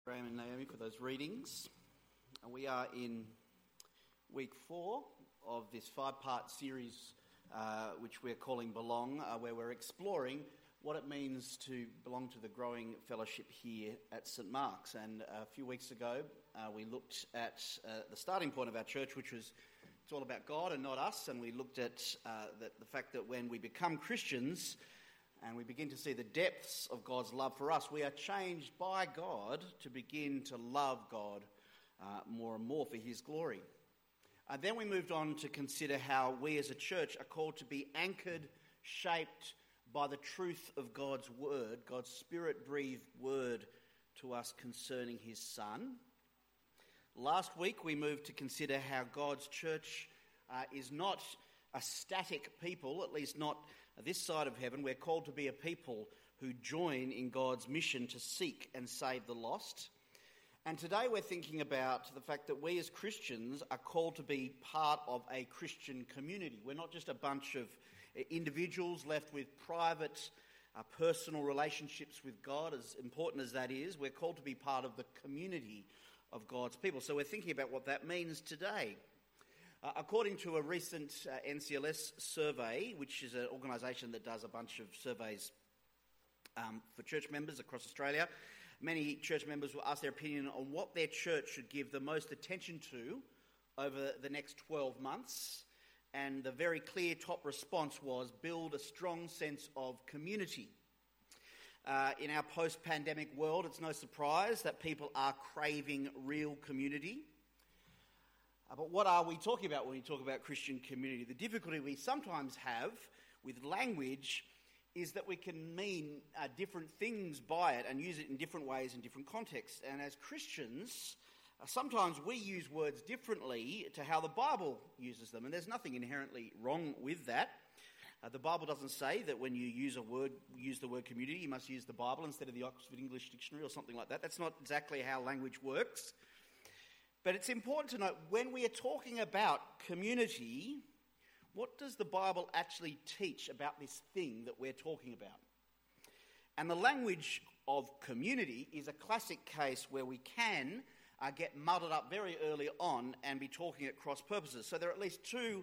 Graham and Naomi for those readings. We are in week 4 of this 5-part series which we're calling Belong, where we're exploring what it means to belong to the growing fellowship here at St Mark's. And a few weeks ago we looked at the starting point of our church, which was it's all about God and not us, and we looked at the fact that when we become Christians and we begin to see the depths of God's love for us, we are changed by God to begin to love God more and more for his glory. Then we moved on to consider how we as a church are called to be anchored, shaped by the truth of God's word, God's spirit-breathed word to us concerning his Son. Last week we moved to consider how God's church is not a static people, at least not this side of heaven. We're called to be a people who join in God's mission to seek and save the lost. And today we're thinking about the fact that we as Christians are called to be part of a Christian community. We're not just a bunch of individuals left with private, personal relationships with God, as important as that is. We're called to be part of the community of God's people. So we're thinking about what that means today. According to a recent NCLS survey, which is an organisation that does a bunch of surveys for church members across Australia, many church members will ask their opinion on what their church should give the most attention to over the next 12 months. And the very clear top response was build a strong sense of community. In our post-pandemic world, it's no surprise that people are craving real community. But what are we talking about when we talk about Christian community? The difficulty we sometimes have with language is that we can mean different things by it and use it in different ways in different contexts. And as Christians, sometimes we use words differently to how the Bible uses them, and there's nothing inherently wrong with that. The Bible doesn't say that when you use the word community, you must use the Bible instead of the Oxford English Dictionary or something like that. That's not exactly how language works. But it's important to note, when we are talking about community, what does the Bible actually teach about this thing that we're talking about? And the language of community is a classic case where we can get muddled up very early on and be talking at cross purposes. So there are at least two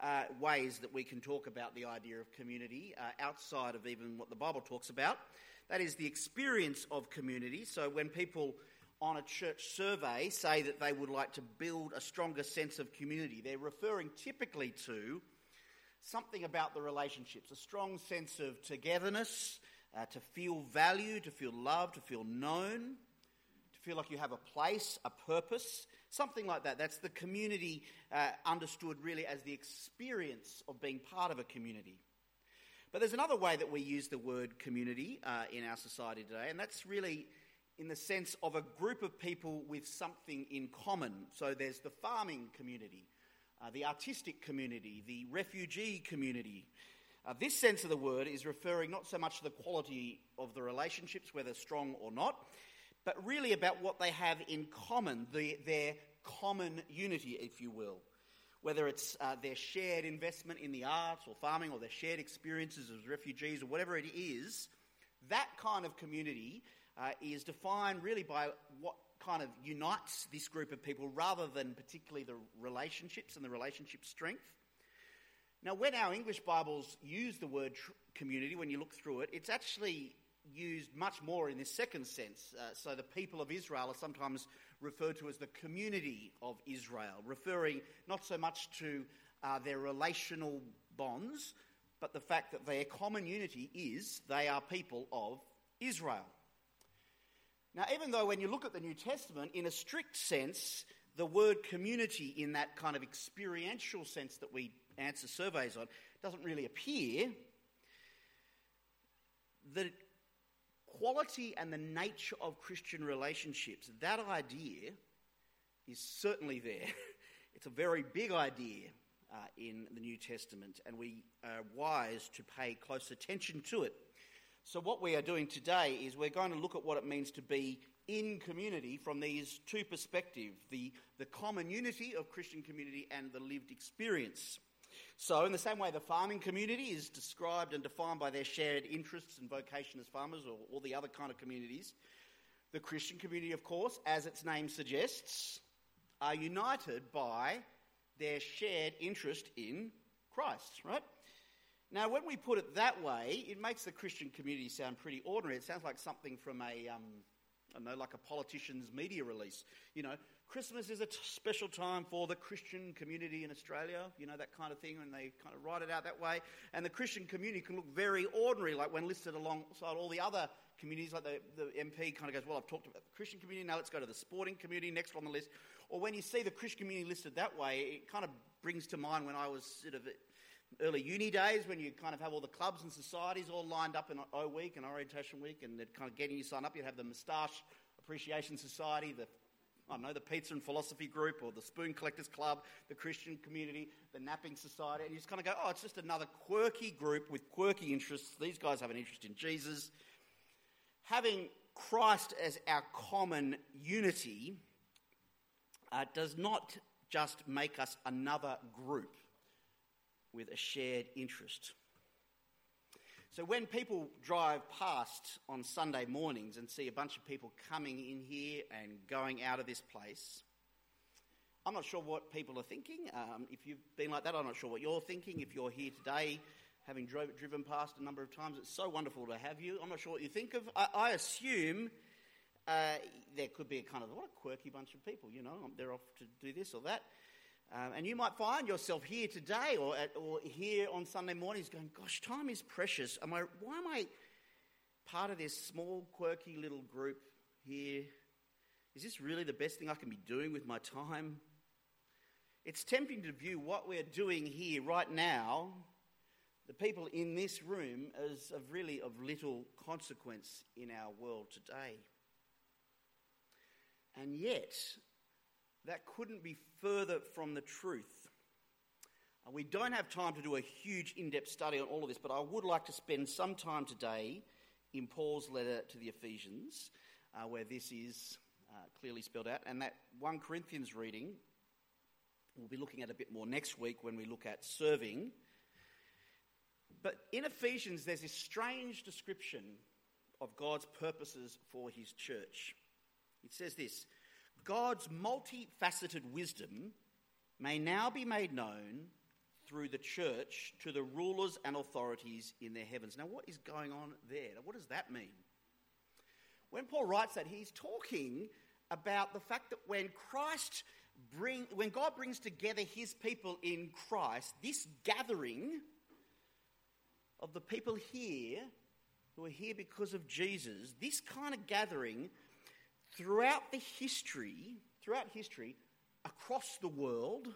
ways that we can talk about the idea of community outside of even what the Bible talks about. That is the experience of community. So when people on a church survey say that they would like to build a stronger sense of community, they're referring typically to something about the relationships, a strong sense of togetherness, to feel valued, to feel loved, to feel known, to feel like you have a place, a purpose, something like that. That's the community understood really as the experience of being part of a community. But there's another way that we use the word community in our society today, and that's really in the sense of a group of people with something in common. So there's the farming community, the artistic community, the refugee community. This sense of the word is referring not so much to the quality of the relationships, whether strong or not, but really about what they have in common, their common unity, if you will. Whether it's their shared investment in the arts or farming, or their shared experiences as refugees, or whatever it is, that kind of community is defined really by what kind of unites this group of people rather than particularly the relationships and the relationship strength. Now, when our English Bibles use the word community, when you look through it, it's actually used much more in this second sense. So the people of Israel are sometimes referred to as the community of Israel, referring not so much to their relational bonds, but the fact that their common unity is they are people of Israel. Now, even though when you look at the New Testament, in a strict sense, the word community in that kind of experiential sense that we answer surveys on doesn't really appear, the quality and the nature of Christian relationships, that idea is certainly there. It's a very big idea in the New Testament, and we are wise to pay close attention to it. So what we are doing today is we're going to look at what it means to be in community from these two perspectives, the common unity of Christian community and the lived experience. So in the same way the farming community is described and defined by their shared interests and vocation as farmers, or all the other kind of communities, The Christian community, of course, as its name suggests, are united by their shared interest in Christ, right? Now, when we put it that way, it makes the Christian community sound pretty ordinary. It sounds like something from like a politician's media release. You know, Christmas is a special time for the Christian community in Australia, you know, that kind of thing, and they kind of write it out that way. And the Christian community can look very ordinary, like when listed alongside all the other communities, like the MP kind of goes, well, I've talked about the Christian community, now let's go to the sporting community next on the list. Or when you see the Christian community listed that way, it kind of brings to mind when I was sort of early uni days, when you kind of have all the clubs and societies all lined up in O Week and Orientation Week, and they're kind of getting you signed up. You'd have the Moustache Appreciation Society, the Pizza and Philosophy Group, or the Spoon Collectors Club, the Christian Community, the Napping Society, and you just kind of go, oh, it's just another quirky group with quirky interests. These guys have an interest in Jesus. Having Christ as our common unity does not just make us another group with a shared interest. So when people drive past on Sunday mornings and see a bunch of people coming in here and going out of this place, I'm not sure what people are thinking. If you've been like that, I'm not sure what you're thinking. If you're here today, having driven past a number of times, it's so wonderful to have you. I'm not sure what you think of. I assume there could be a kind of, what a quirky bunch of people, you know, they're off to do this or that. And you might find yourself here today or here on Sunday mornings going, gosh, time is precious. Why am I part of this small, quirky little group here? Is this really the best thing I can be doing with my time? It's tempting to view what we're doing here right now, the people in this room, as of little consequence in our world today. And yet, that couldn't be further from the truth. We don't have time to do a huge in-depth study on all of this, but I would like to spend some time today in Paul's letter to the Ephesians, where this is clearly spelled out. And that 1 Corinthians reading, we'll be looking at a bit more next week when we look at serving. But in Ephesians, there's this strange description of God's purposes for his church. It says this: God's multifaceted wisdom may now be made known through the church to the rulers and authorities in their heavens. Now, what is going on there? What does that mean? When Paul writes that, he's talking about the fact that when God brings together his people in Christ, this gathering of the people here who are here because of Jesus, this kind of gathering throughout history, across the world,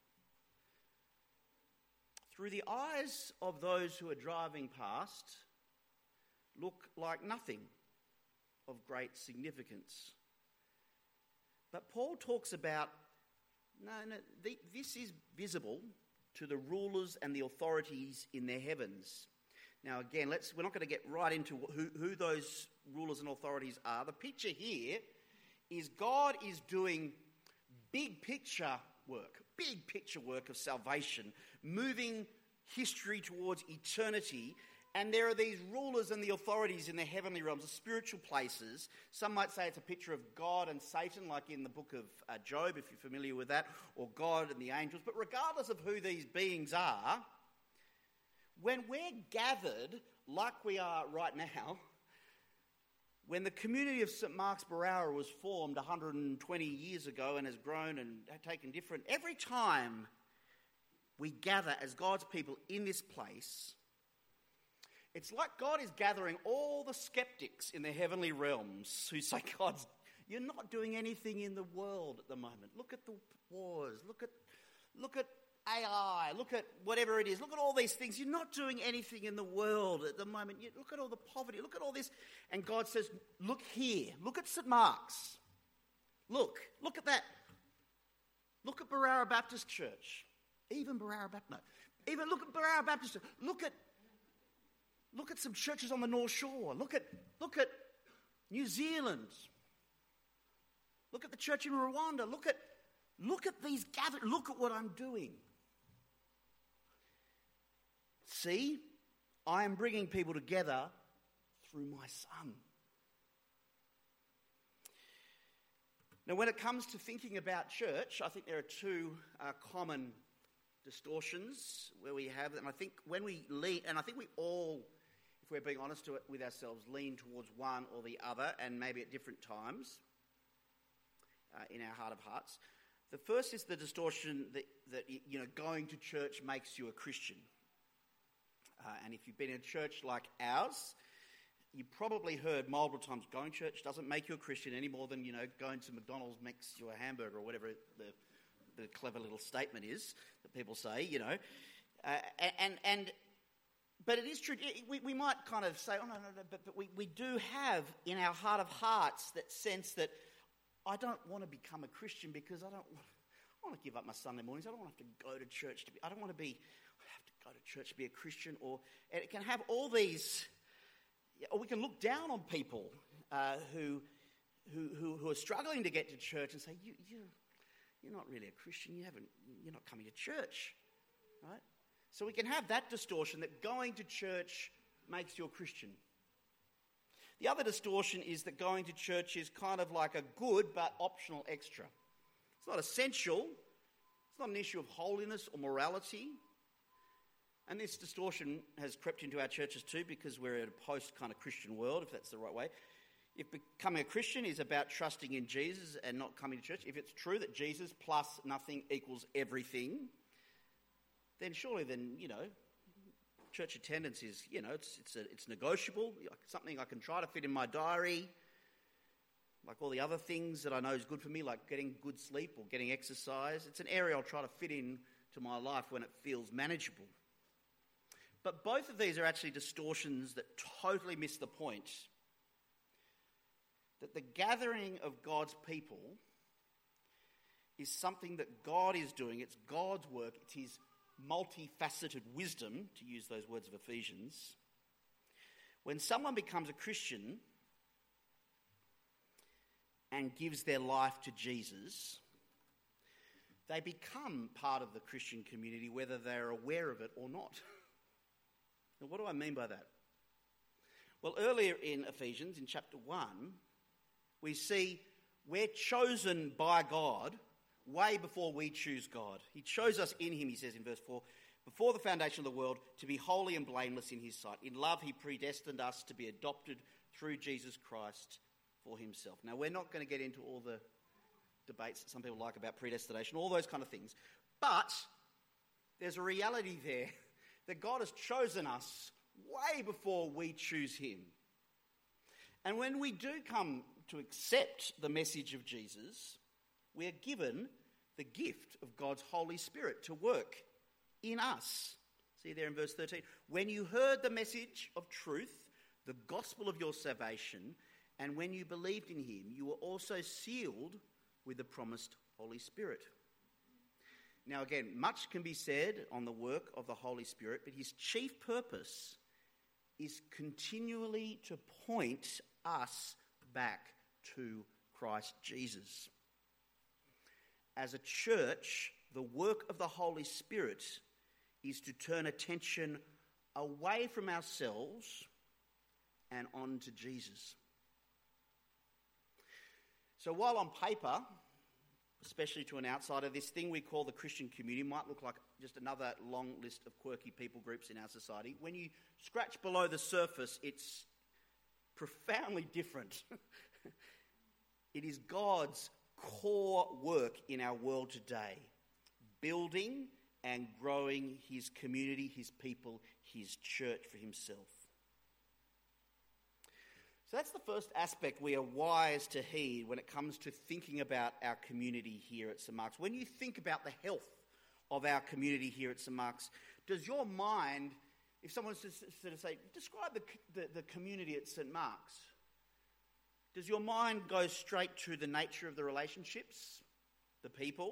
through the eyes of those who are driving past, look like nothing of great significance. But Paul talks about, this is visible to the rulers and the authorities in their heavens. Now again, we're not going to get right into who those rulers and authorities are. The picture here is God is doing big picture work of salvation, moving history towards eternity. And there are these rulers and the authorities in the heavenly realms, the spiritual places. Some might say it's a picture of God and Satan, like in the book of Job, if you're familiar with that, or God and the angels. But regardless of who these beings are, when we're gathered, like we are right now, when the community of St Mark's Berowra was formed 120 years ago and has grown and taken different, every time we gather as God's people in this place, it's like God is gathering all the skeptics in the heavenly realms who say, God, you're not doing anything in the world at the moment. Look at the wars, look at AI, look at whatever it is, look at all these things. You're not doing anything in the world at the moment. Look at all the poverty, look at all this. And God says, look here, look at St Mark's. Look at that. Look at Berowra Baptist Church. Even Berowra Baptist, no. Even look at Berowra Baptist Church. Look at some churches on the North Shore. Look at New Zealand. Look at the church in Rwanda. Look at these gatherings. Look at what I'm doing. See, I am bringing people together through my Son. Now, when it comes to thinking about church, I think there are two common distortions where we have them. I think when we lean, and I think we all, if we're being honest with ourselves, lean towards one or the other, and maybe at different times in our heart of hearts. The first is the distortion that going to church makes you a Christian. And if you've been in a church like ours, you probably heard multiple times, going to church doesn't make you a Christian any more than, going to McDonald's makes you a hamburger, or whatever the clever little statement is that people say, But it is true. We might kind of say, oh, no, but we do have in our heart of hearts that sense that I don't want to become a Christian because I want to give up my Sunday mornings. I don't want to have to go to church I don't want to have to go to church to be a Christian. And it can have all these, or we can look down on people who are struggling to get to church and say, you're not really a Christian. You're not coming to church, right? So we can have that distortion that going to church makes you a Christian. The other distortion is that going to church is kind of like a good but optional extra. It's not essential. It's not an issue of holiness or morality. And this distortion has crept into our churches too, because we're in a post kind of Christian world, if that's the right way. If becoming a Christian is about trusting in Jesus and not coming to church, if it's true that Jesus plus nothing equals everything, then surely church attendance is, it's negotiable, something I can try to fit in my diary, like all the other things that I know is good for me, like getting good sleep or getting exercise. It's an area I'll try to fit in to my life when it feels manageable. But both of these are actually distortions that totally miss the point that the gathering of God's people is something that God is doing. It's God's work. It's his multifaceted wisdom, to use those words of Ephesians. When someone becomes a Christian and gives their life to Jesus, they become part of the Christian community, whether they're aware of it or not. Now, what do I mean by that? Well, earlier in Ephesians, in chapter 1, we see we're chosen by God way before we choose God. He chose us in him, he says in verse 4, before the foundation of the world, to be holy and blameless in his sight. In love, he predestined us to be adopted through Jesus Christ for himself. Now, we're not going to get into all the debates that some people like about predestination, all those kind of things. But there's a reality there that God has chosen us way before we choose him. And when we do come to accept the message of Jesus, we are given the gift of God's Holy Spirit to work in us. See there in verse 13. When you heard the message of truth, the gospel of your salvation, and when you believed in him, you were also sealed with the promised Holy Spirit. Now again, much can be said on the work of the Holy Spirit, but his chief purpose is continually to point us back to Christ Jesus. As a church, the work of the Holy Spirit is to turn attention away from ourselves and on to Jesus. So while on paper, especially to an outsider, this thing we call the Christian community might look like just another long list of quirky people groups in our society, when you scratch below the surface, it's profoundly different. It is God's core work in our world today, building and growing his community, his people, his church for himself. So that's the first aspect we are wise to heed when it comes to thinking about our community here at St. Mark's. When you think about the health of our community here at St. Mark's, does your mind, if someone was to sort of say, describe the community at St. Mark's, does your mind go straight to the nature of the relationships, the people,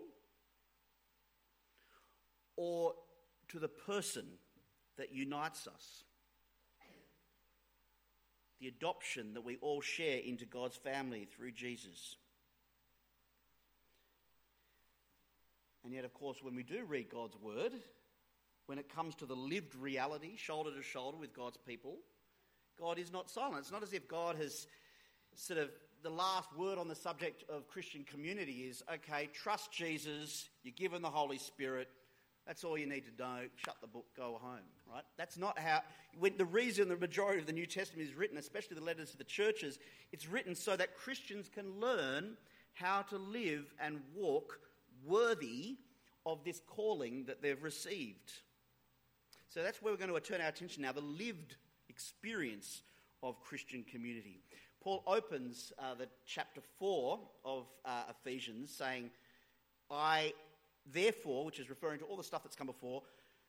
or to the person that unites us? The adoption that we all share into God's family through Jesus. And yet, of course, when we do read God's word, when it comes to the lived reality, shoulder to shoulder with God's people, God is not silent. It's not as if God has sort of the last word on the subject of Christian community is, okay, trust Jesus, you're given the Holy Spirit, that's all you need to know, shut the book, go home, right? That's not how, the reason the majority of the New Testament is written, especially the letters to the churches, it's written so that Christians can learn how to live and walk worthy of this calling that they've received. So that's where we're going to turn our attention now, the lived experience of Christian community. Paul opens the chapter 4 of Ephesians saying, I, therefore, which is referring to all the stuff that's come before,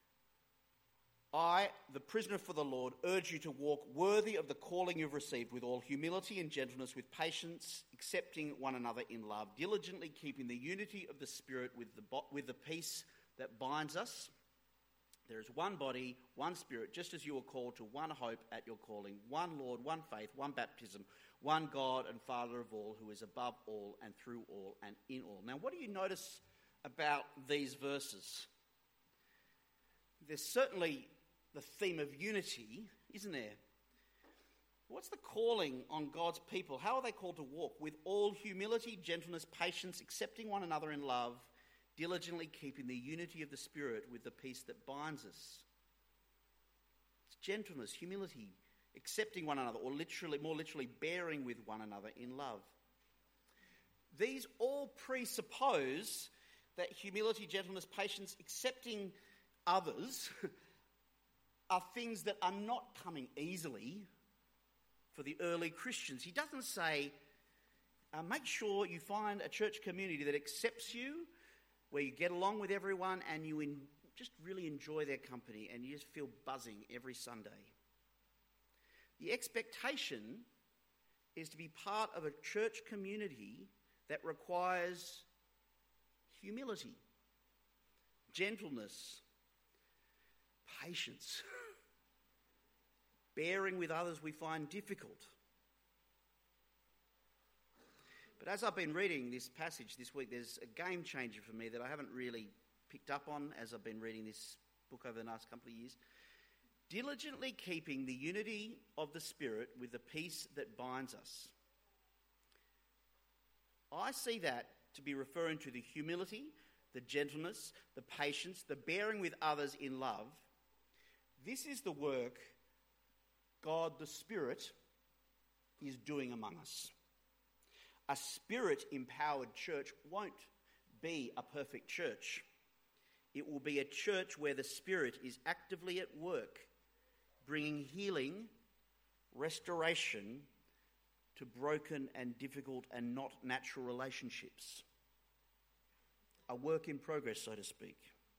I, the prisoner for the Lord, urge you to walk worthy of the calling you've received with all humility and gentleness, with patience, accepting one another in love, diligently keeping the unity of the Spirit with the peace that binds us. There is one body, one Spirit, just as you were called to one hope at your calling, one Lord, one faith, one baptism, one God and Father of all, who is above all and through all and in all. Now, what do you notice about these verses? There's certainly the theme of unity, isn't there? What's the calling on God's people? How are they called to walk? With all humility, gentleness, patience, accepting one another in love, diligently keeping the unity of the Spirit with the peace that binds us. It's gentleness, humility, accepting one another, or more literally, bearing with one another in love. These all presuppose that humility, gentleness, patience, accepting others are things that are not coming easily for the early Christians. He doesn't say, make sure you find a church community that accepts you, where you get along with everyone and you just really enjoy their company and you just feel buzzing every Sunday. The expectation is to be part of a church community that requires humility, gentleness, patience, bearing with others we find difficult. But as I've been reading this passage this week, there's a game changer for me that I haven't really picked up on as I've been reading this book over the last couple of years. Diligently keeping the unity of the Spirit with the peace that binds us. I see that to be referring to the humility, the gentleness, the patience, the bearing with others in love. This is the work God the Spirit is doing among us. A Spirit-empowered church won't be a perfect church. It will be a church where the Spirit is actively at work, bringing healing, restoration to broken and difficult and not natural relationships. A work in progress, so to speak.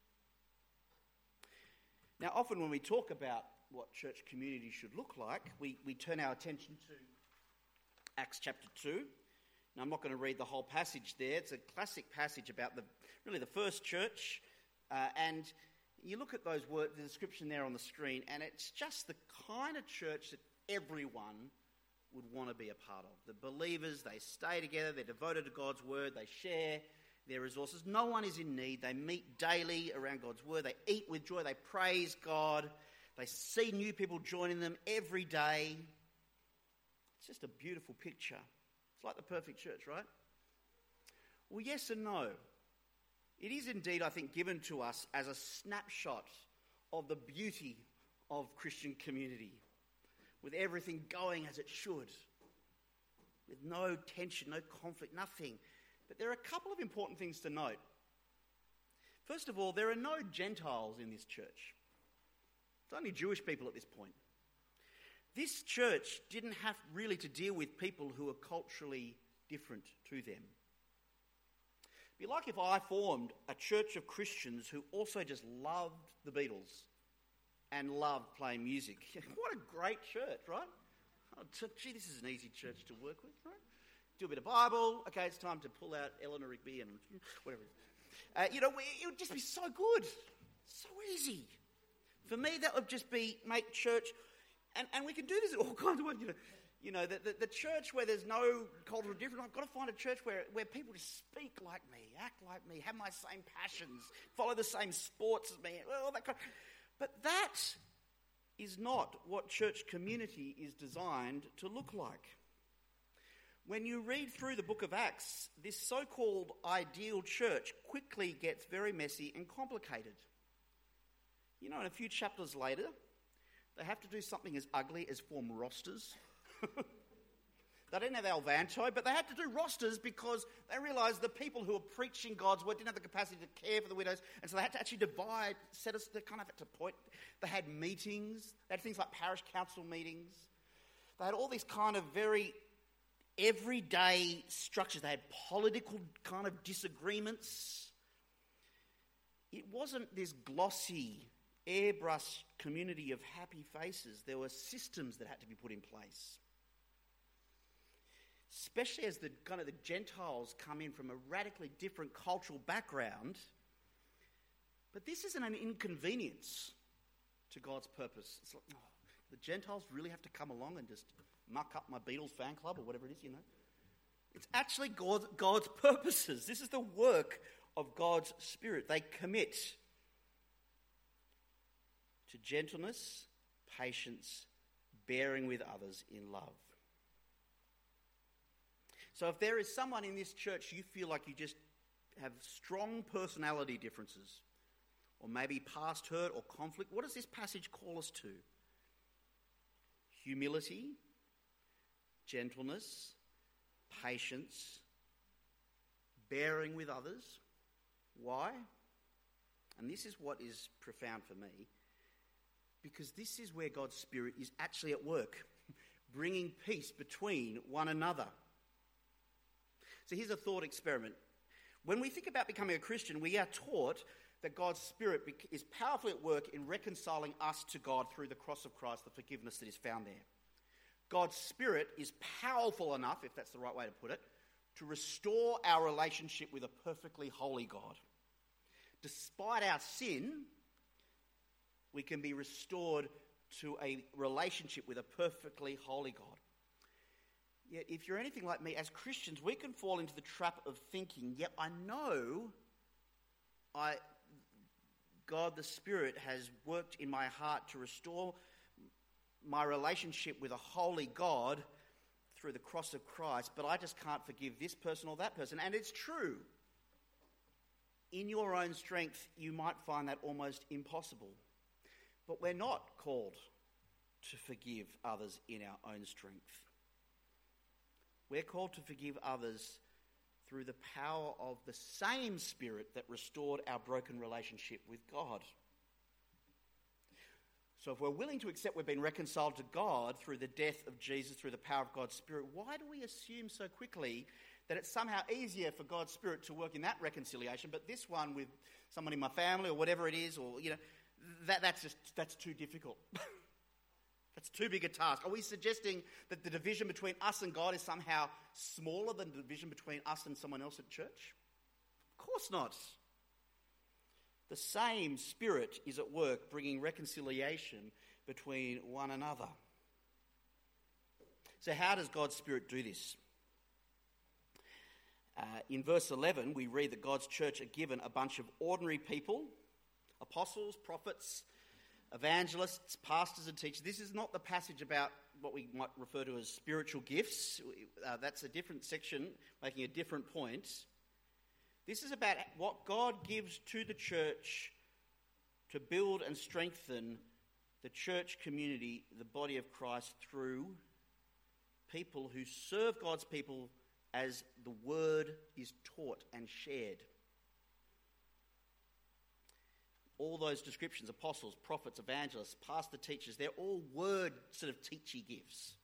Now, often when we talk about what church community should look like, we turn our attention to Acts chapter 2. Now, I'm not going to read the whole passage there. It's a classic passage about the first church. And you look at those words, the description there on the screen, and it's just the kind of church that everyone would want to be a part of. The believers, they stay together, they're devoted to God's word, they share their resources. No one is in need. They meet daily around God's word. They eat with joy. They praise God. They see new people joining them every day. It's just a beautiful picture. It's like the perfect church, right? Well, yes and no. It is indeed, I think, given to us as a snapshot of the beauty of Christian community, with everything going as it should, with no tension, no conflict, nothing. But there are a couple of important things to note. First of all, there are no Gentiles in this church. It's only Jewish people at this point. This church didn't have really to deal with people who are culturally different to them. It'd be like if I formed a church of Christians who also just loved the Beatles and loved playing music. What a great church, right? Oh, gee, this is an easy church to work with, right? Do a bit of Bible. Okay, it's time to pull out Eleanor Rigby and whatever. It would just be so good, so easy. For me, that would just be make church, and we can do this in all kinds of ways. The church where there's no cultural difference. I've got to find a church where people just speak like me, act like me, have my same passions, follow the same sports as me, all that kind of. But that is not what church community is designed to look like. When you read through the book of Acts, this so-called ideal church quickly gets very messy and complicated. You know, in a few chapters later, they have to do something as ugly as form rosters. They didn't have Alvanto, but they had to do rosters because they realised the people who were preaching God's word didn't have the capacity to care for the widows, and so they had to actually divide, they kind of had to point. They had meetings, they had things like parish council meetings. They had all these kind of very everyday structures. They had political kind of disagreements. It wasn't this glossy, airbrush community of happy faces. There were systems that had to be put in place. Especially as the Gentiles come in from a radically different cultural background. But this isn't an inconvenience to God's purpose. It's like, the Gentiles really have to come along and just muck up my Beatles fan club or whatever it is, you know. It's actually God's purposes. This is the work of God's Spirit. They commit to gentleness, patience, bearing with others in love. So if there is someone in this church you feel like you just have strong personality differences, or maybe past hurt or conflict, what does this passage call us to? Humility, gentleness, patience, bearing with others. Why? And this is what is profound for me, because this is where God's Spirit is actually at work, bringing peace between one another. So here's a thought experiment. When we think about becoming a Christian, we are taught that God's Spirit is powerfully at work in reconciling us to God through the cross of Christ, the forgiveness that is found there. God's Spirit is powerful enough, if that's the right way to put it, to restore our relationship with a perfectly holy God. Despite our sin, we can be restored to a relationship with a perfectly holy God. Yet, if you're anything like me, as Christians, we can fall into the trap of thinking, yep, I know God the Spirit has worked in my heart to restore my relationship with a holy God through the cross of Christ, but I just can't forgive this person or that person. And it's true. In your own strength, you might find that almost impossible. But we're not called to forgive others in our own strength. We're called to forgive others through the power of the same Spirit that restored our broken relationship with God. So if we're willing to accept we've been reconciled to God through the death of Jesus, through the power of God's Spirit, why do we assume so quickly that it's somehow easier for God's Spirit to work in that reconciliation, but this one with someone in my family or whatever it is, or, you know, that's too difficult? That's too big a task. Are we suggesting that the division between us and God is somehow smaller than the division between us and someone else at church? Of course not. The same Spirit is at work bringing reconciliation between one another. So how does God's Spirit do this? In verse 11, we read that God's church are given a bunch of ordinary people, apostles, prophets, evangelists, pastors and teachers. This is not the passage about what we might refer to as spiritual gifts. That's a different section, making a different point. This is about what God gives to the church to build and strengthen the church community, the body of Christ, through people who serve God's people as the word is taught and shared. All those descriptions, apostles, prophets, evangelists, pastor, teachers, they're all word sort of teachy gifts.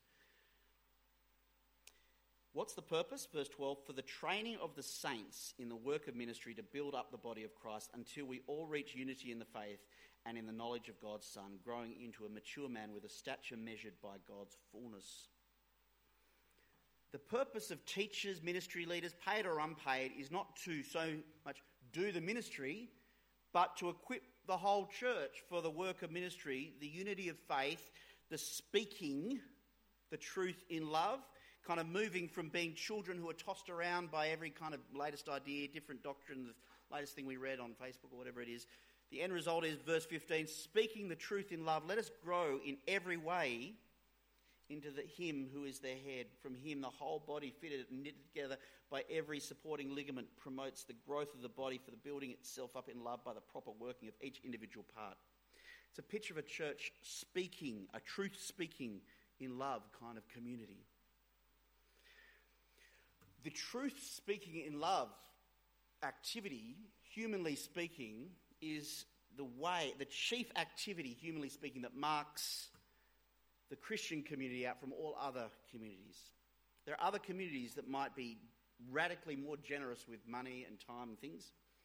What's the purpose? Verse 12, for the training of the saints in the work of ministry to build up the body of Christ until we all reach unity in the faith and in the knowledge of God's Son, growing into a mature man with a stature measured by God's fullness. The purpose of teachers, ministry leaders, paid or unpaid, is not to so much do the ministry, but to equip the whole church for the work of ministry, the unity of faith, the speaking the truth in love, kind of moving from being children who are tossed around by every kind of latest idea, different doctrine, the latest thing we read on Facebook or whatever it is. The end result is verse 15, speaking the truth in love, let us grow in every way into him who is their head. From him, the whole body, fitted and knitted together by every supporting ligament, promotes the growth of the body for the building itself up in love by the proper working of each individual part. It's a picture of a church speaking, a truth-speaking in love kind of community. The truth-speaking in love activity, humanly speaking, is the chief activity, humanly speaking, that marks the Christian community out from all other communities. There are other communities that might be radically more generous with money and time and things.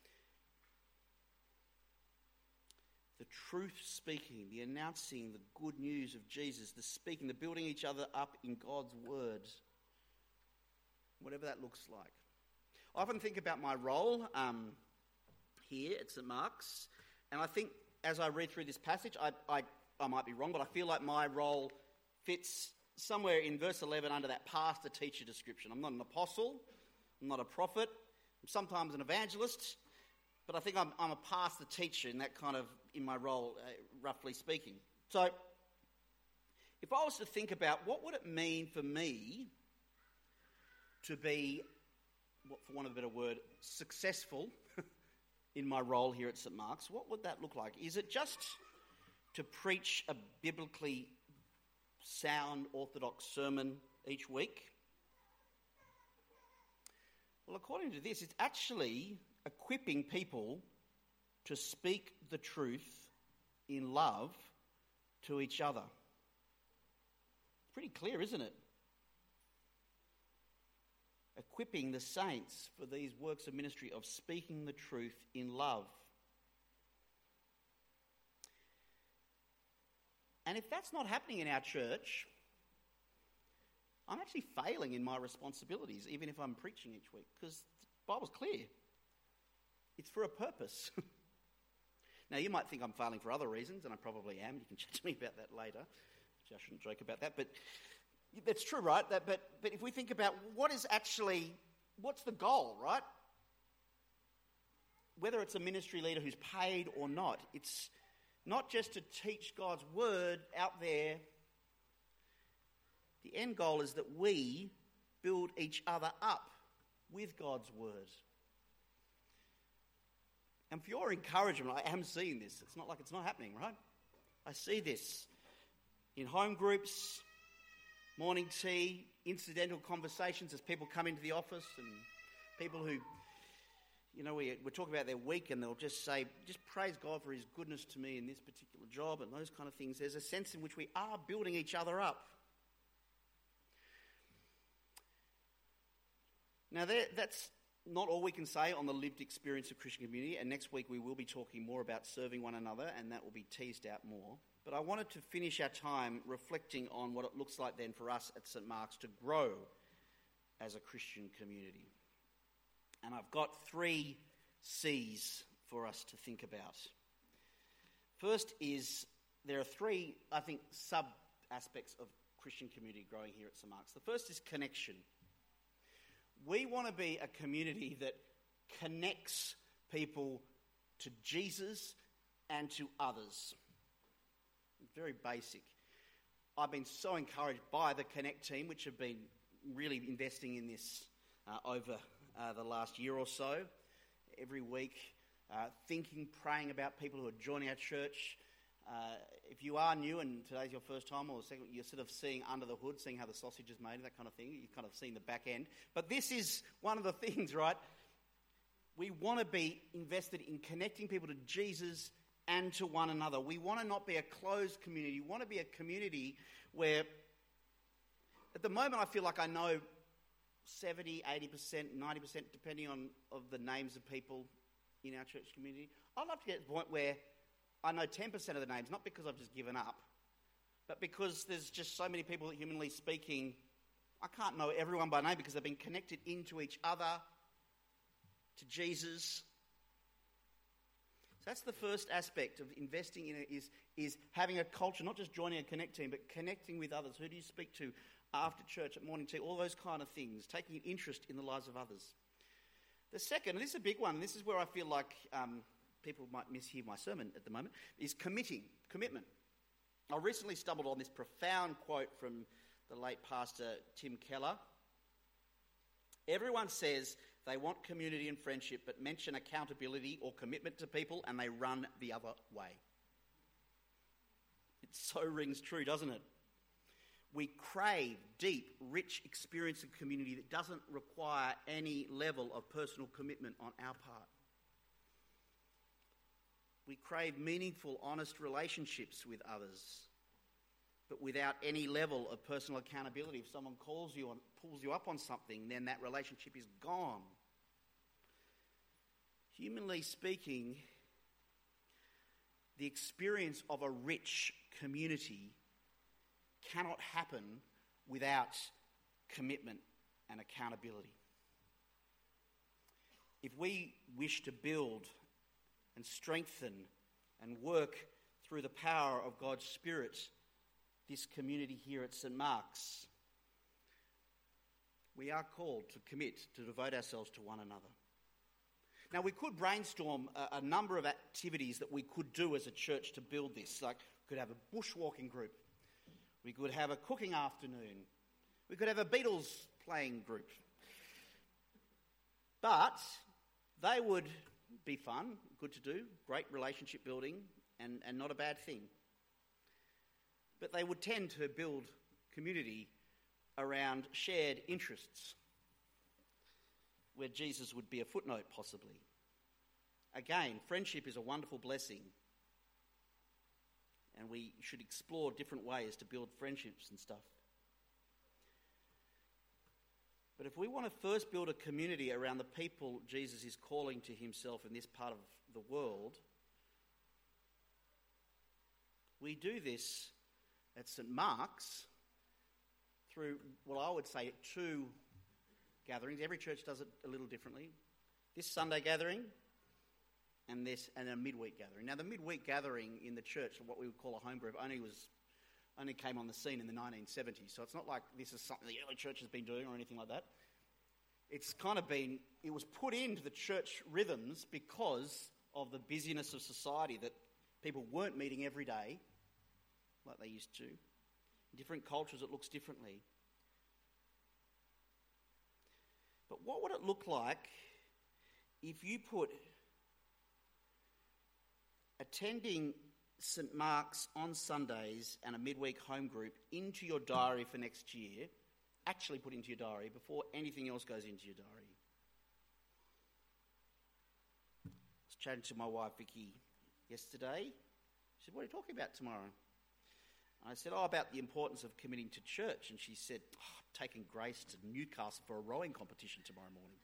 The truth speaking, the announcing the good news of Jesus, the speaking, the building each other up in God's word, whatever that looks like. I often think about my role here at St Mark's, and I think as I read through this passage, I might be wrong, but I feel like my role fits somewhere in verse 11 under that pastor-teacher description. I'm not an apostle, I'm not a prophet, I'm sometimes an evangelist, but I think I'm a pastor-teacher in that kind of, in my role, roughly speaking. So, if I was to think about what would it mean for me to be, for want of a better word, successful in my role here at St Mark's, what would that look like? Is it just to preach a biblically sound, orthodox sermon each week? Well, according to this, it's actually equipping people to speak the truth in love to each other. It's pretty clear, isn't it? Equipping the saints for these works of ministry of speaking the truth in love. And if that's not happening in our church, I'm actually failing in my responsibilities, even if I'm preaching each week, because the Bible's clear. It's for a purpose. Now, you might think I'm failing for other reasons, and I probably am. You can chat to me about that later. I shouldn't joke about that, but that's true, right? But if we think about what's the goal, right? Whether it's a ministry leader who's paid or not, it's not just to teach God's word out there. The end goal is that we build each other up with God's word. And for your encouragement, I am seeing this. It's not like it's not happening, right? I see this in home groups, morning tea, incidental conversations as people come into the office, and people who, we're talking about their week, and they'll just say, just praise God for his goodness to me in this particular job, and those kind of things. There's a sense in which we are building each other up. Now, that's not all we can say on the lived experience of Christian community, and next week we will be talking more about serving one another, and that will be teased out more. But I wanted to finish our time reflecting on what it looks like then for us at St Mark's to grow as a Christian community. And I've got 3 C's for us to think about. First is, there are 3, I think, sub-aspects of Christian community growing here at St Mark's. The first is connection. We want to be a community that connects people to Jesus and to others. Very basic. I've been so encouraged by the Connect team, which have been really investing in this over the last year or so. Every week, thinking, praying about people who are joining our church. If you are new and today's your first time or second, you're sort of seeing under the hood, seeing how the sausage is made, that kind of thing. You're kind of seeing the back end. But this is one of the things, right? We want to be invested in connecting people to Jesus and to one another. We want to not be a closed community. We want to be a community where, at the moment, I feel like I know 70, 80%, 90%, depending on of the names of people in our church community. I'd love to get to the point where I know 10% of the names, not because I've just given up, but because there's just so many people, humanly speaking, I can't know everyone by name because they've been connected into each other, to Jesus. So that's the first aspect of investing in it, is having a culture, not just joining a Connect team, but connecting with others. Who do you speak to after church, at morning tea, all those kind of things, taking an interest in the lives of others. The second, and this is a big one, and this is where I feel like people might mishear my sermon at the moment, is commitment. I recently stumbled on this profound quote from the late pastor Tim Keller. Everyone says they want community and friendship, but mention accountability or commitment to people and they run the other way. It so rings true, doesn't it? We crave deep, rich experience of community that doesn't require any level of personal commitment on our part. We crave meaningful, honest relationships with others, but without any level of personal accountability. If someone calls you and pulls you up on something, then that relationship is gone. Humanly speaking, the experience of a rich community cannot happen without commitment and accountability. If we wish to build and strengthen and work through the power of God's Spirit this community here at St. Mark's, we are called to commit, to devote ourselves to one another. Now, we could brainstorm a number of activities that we could do as a church to build this. Like, we could have a bushwalking group. We could have a cooking afternoon. We could have a Beatles playing group. But they would be fun, good to do, great relationship building, and not a bad thing. But they would tend to build community around shared interests, where Jesus would be a footnote, possibly. Again, friendship is a wonderful blessing, and we should explore different ways to build friendships and stuff. But if we want to first build a community around the people Jesus is calling to himself in this part of the world, we do this at St. Mark's through, well, I would say 2 gatherings. Every church does it a little differently. This Sunday gathering and a midweek gathering. Now, the midweek gathering in the church, what we would call a home group, only came on the scene in the 1970s. So it's not like this is something the early church has been doing or anything like that. It's kind of been, it was put into the church rhythms because of the busyness of society, that people weren't meeting every day like they used to. In different cultures, it looks differently. But what would it look like if you put attending St. Mark's on Sundays and a midweek home group into your diary for next year, actually put into your diary before anything else goes into your diary? I was chatting to my wife Vicky yesterday. She said, "What are you talking about tomorrow?" And I said, about the importance of committing to church. And she said, I'm taking Grace to Newcastle for a rowing competition tomorrow morning.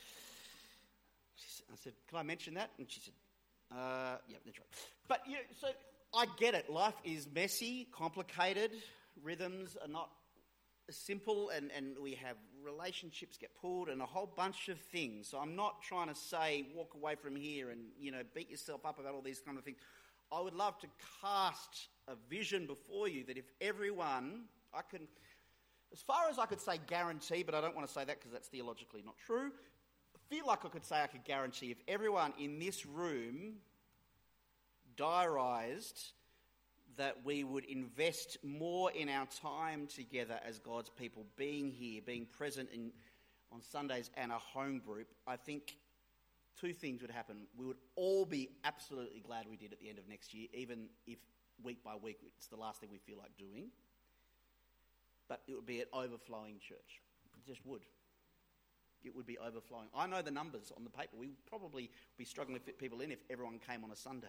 I said, can I mention that? And she said, yeah, that's right. But, so I get it. Life is messy, complicated. Rhythms are not simple, and we have relationships get pulled and a whole bunch of things. So I'm not trying to say walk away from here and, beat yourself up about all these kind of things. I would love to cast a vision before you that if everyone, as far as I could say guarantee, but I don't want to say that because that's theologically not true, I feel like I could guarantee if everyone in this room diarised that we would invest more in our time together as God's people, being here, being present on Sundays and a home group, I think 2 things would happen. We would all be absolutely glad we did at the end of next year, even if week by week it's the last thing we feel like doing. But it would be an overflowing church. It just would. It would be overflowing. I know the numbers on the paper. We would probably be struggling to fit people in if everyone came on a Sunday.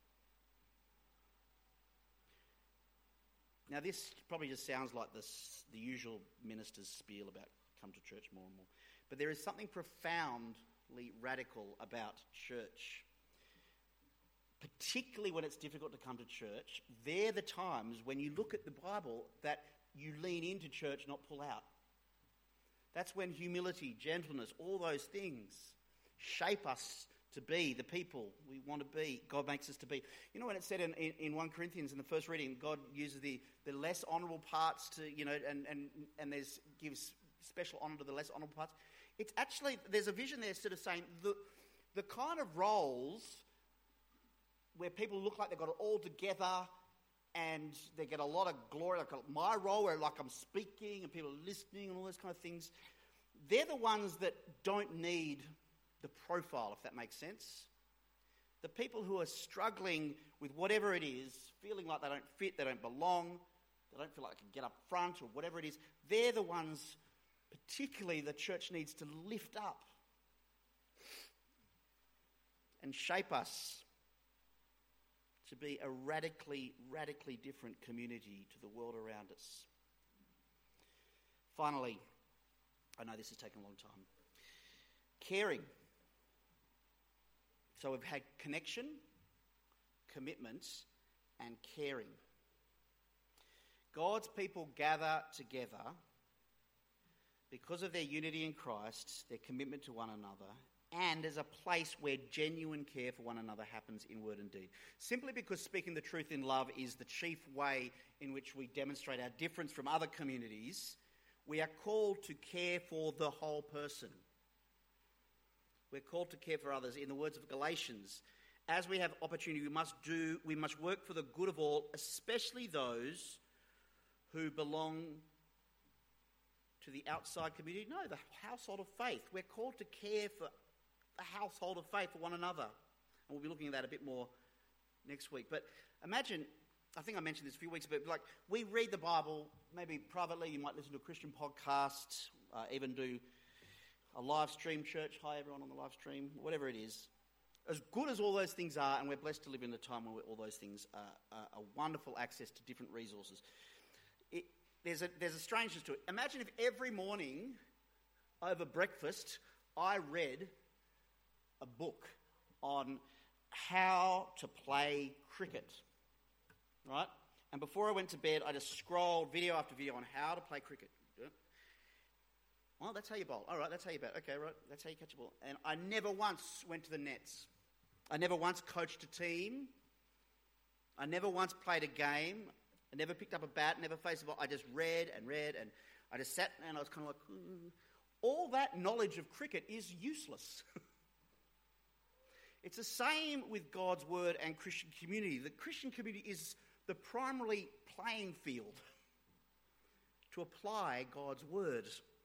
Now, this probably just sounds like the usual minister's spiel about come to church more and more. But there is something profoundly radical about church. Particularly when it's difficult to come to church, they're the times when you look at the Bible that you lean into church, not pull out. That's when humility, gentleness, all those things shape us to be the people we want to be, God makes us to be. You know when it said in 1 Corinthians in the first reading, God uses the less honourable parts to, and gives special honour to the less honourable parts. It's actually, there's a vision there sort of saying the kind of roles where people look like they've got it all together and they get a lot of glory, like my role where like I'm speaking and people are listening and all those kind of things, they're the ones that don't need the profile, if that makes sense. The people who are struggling with whatever it is, feeling like they don't fit, they don't belong, they don't feel like they can get up front or whatever it is, they're the ones particularly the church needs to lift up and shape us to be a radically, radically different community to the world around us. Finally, I know this has taken a long time, caring. So we've had connection, commitment, and caring. God's people gather together because of their unity in Christ, their commitment to one another, and as a place where genuine care for one another happens in word and deed. Simply because speaking the truth in love is the chief way in which we demonstrate our difference from other communities, we are called to care for the whole person. We're called to care for others. In the words of Galatians, as we have opportunity, we must work for the good of all, especially those who belong to the outside community. No, the household of faith. We're called to care for the household of faith for one another. And we'll be looking at that a bit more next week. But imagine, I think I mentioned this a few weeks ago, but like we read the Bible, maybe privately, you might listen to a Christian podcast, even do a live stream church. Hi everyone on the live stream, whatever it is. As good as all those things are, and we're blessed to live in a time where all those things are a wonderful access to different resources. There's a strangeness to it. Imagine if every morning over breakfast I read a book on how to play cricket, right? And before I went to bed, I just scrolled video after video on how to play cricket. Well, that's how you bowl. All right, that's how you bat. Okay, right, that's how you catch a ball. And I never once went to the nets. I never once coached a team. I never once played a game. I never picked up a bat, never faced a ball. I just read, and I just sat and I was kind of like, all that knowledge of cricket is useless. It's the same with God's word and Christian community. The Christian community is the primary playing field to apply God's word.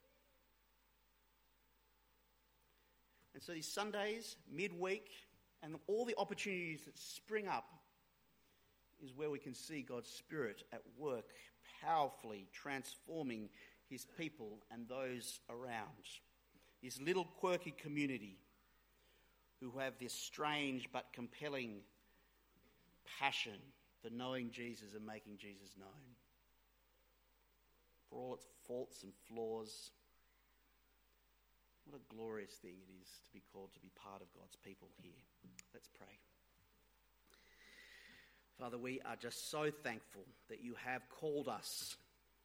And so these Sundays, midweek, and all the opportunities that spring up is where we can see God's Spirit at work, powerfully transforming his people and those around. This little quirky community who have this strange but compelling passion for knowing Jesus and making Jesus known. For all its faults and flaws, what a glorious thing it is to be called to be part of God's people here. Let's pray. Father, we are just so thankful that you have called us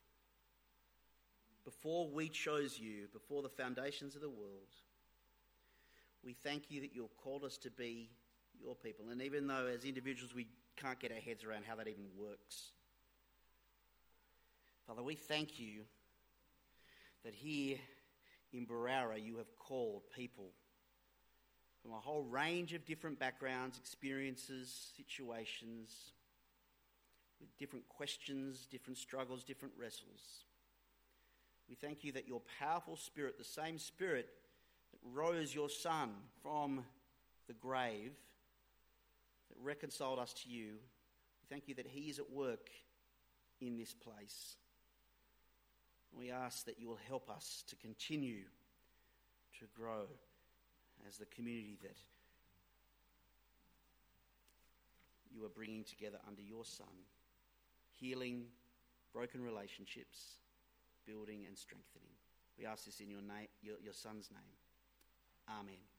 before we chose you, before the foundations of the world. We thank you that you've called us to be your people. And even though as individuals we can't get our heads around how that even works, Father, we thank you that here in Berowra you have called people from a whole range of different backgrounds, experiences, situations, with different questions, different struggles, different wrestles. We thank you that your powerful Spirit, the same Spirit that rose your Son from the grave, that reconciled us to you, we thank you that he is at work in this place. We ask that you will help us to continue to grow as the community that you are bringing together under your Son, healing broken relationships, building and strengthening. We ask this in your name, your Son's name. Amen.